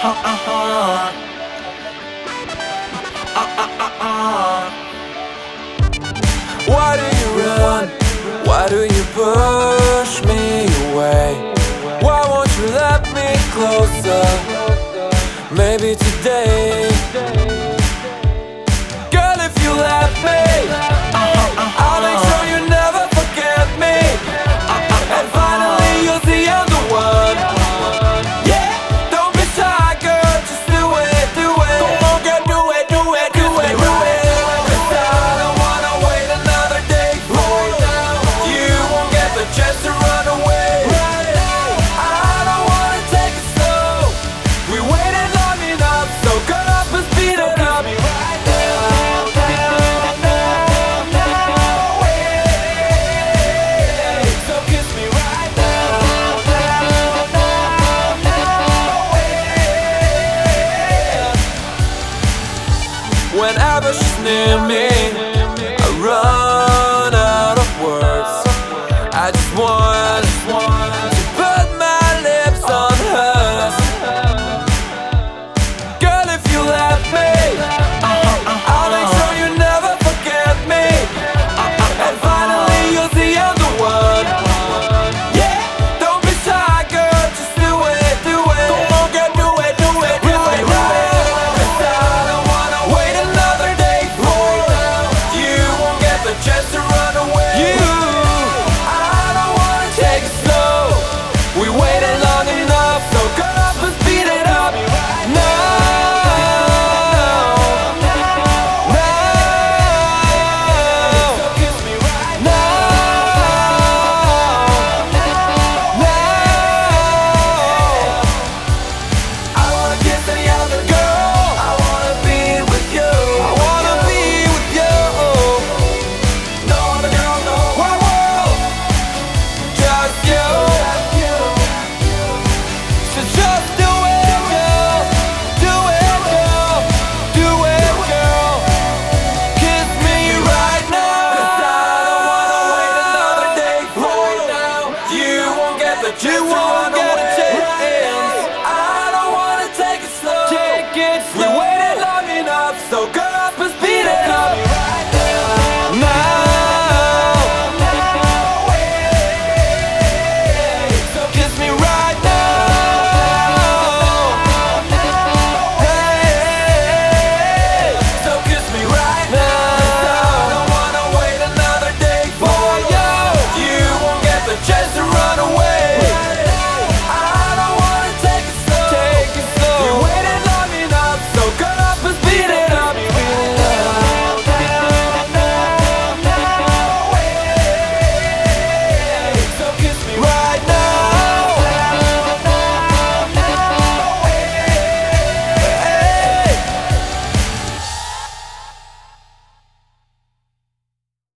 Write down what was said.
Why do you run? Why do you push me away? Why won't you let me closer? Maybe today. Girl, if you let me, I'll make sure you never forget me. And finally you'll see I'm the one. Yeah, don't be shy, girl, just do it, do it. Come on, girl, do it, do it, do it, do it. 'Cause I don't wanna wait another day for you. You won't get the chance to run away. I don't wanna take it slow. We waited long enough, so cut off and speed it up. So kiss me right now. Whenever she's near me,